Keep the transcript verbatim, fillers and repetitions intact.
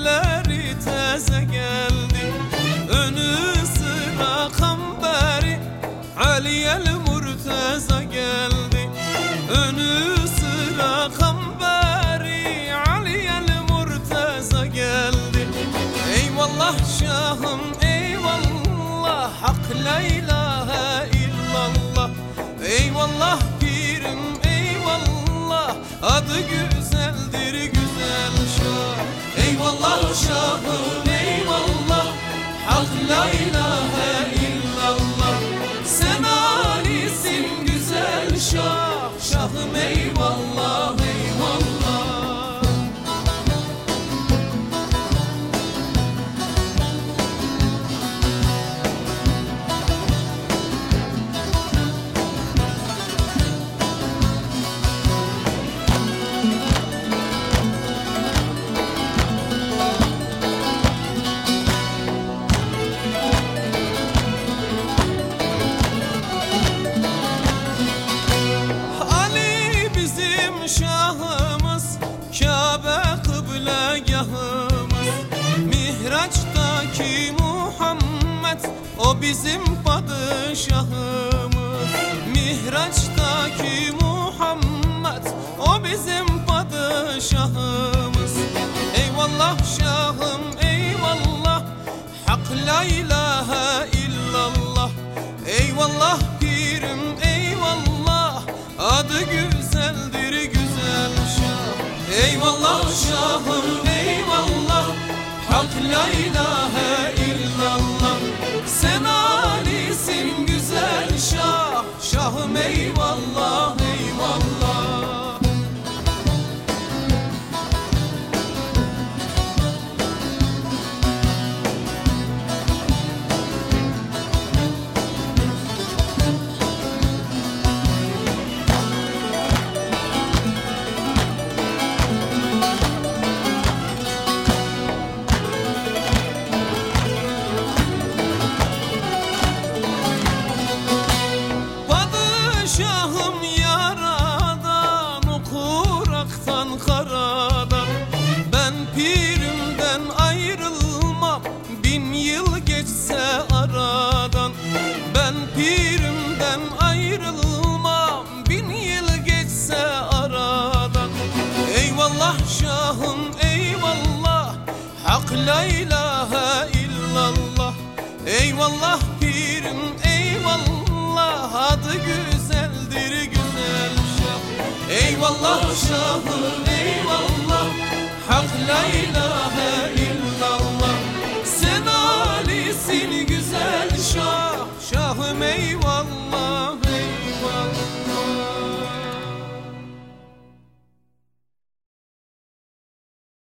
gülleri teze geldi. Önü sıra kamberi Aliyel Murteza geldi. Önü sıra kamberi Aliyel Murteza geldi. Eyvallah şahım eyvallah, hak la ilahe illallah. Eyvallah pirim eyvallah, adı güzeldir güzel şah. Eyvallah şahım eyvallah, hak la ilahe illallah. Sen alisin güzel şah, şahım eyvallah eyvallah. Şahımız Kabe kıblegahımız, Mihraç'taki Muhammed o bizim padişahımız. Mihraç'taki Muhammed o bizim padişahımız. Eyvallah şahım eyvallah, hak la ilahe illallah. Eyvallah pirim eyvallah, adı güzeldir güzel şah. Eyvallah şahım eyvallah, hak la ilahe illallah. Sen alisin güzel şah, şahım eyvallah eyvallah. Şahım yaradan, okuraktan karadan. Ben pirimden ayrılmam, bin yıl geçse aradan. Ben pirimden ayrılmam, bin yıl geçse aradan. Eyvallah şahım eyvallah, hak la ilahe illallah. Eyvallah pirim eyvallah, adı güzeldir güzel şah. Eyvallah şahım eyvallah, hak la ilahe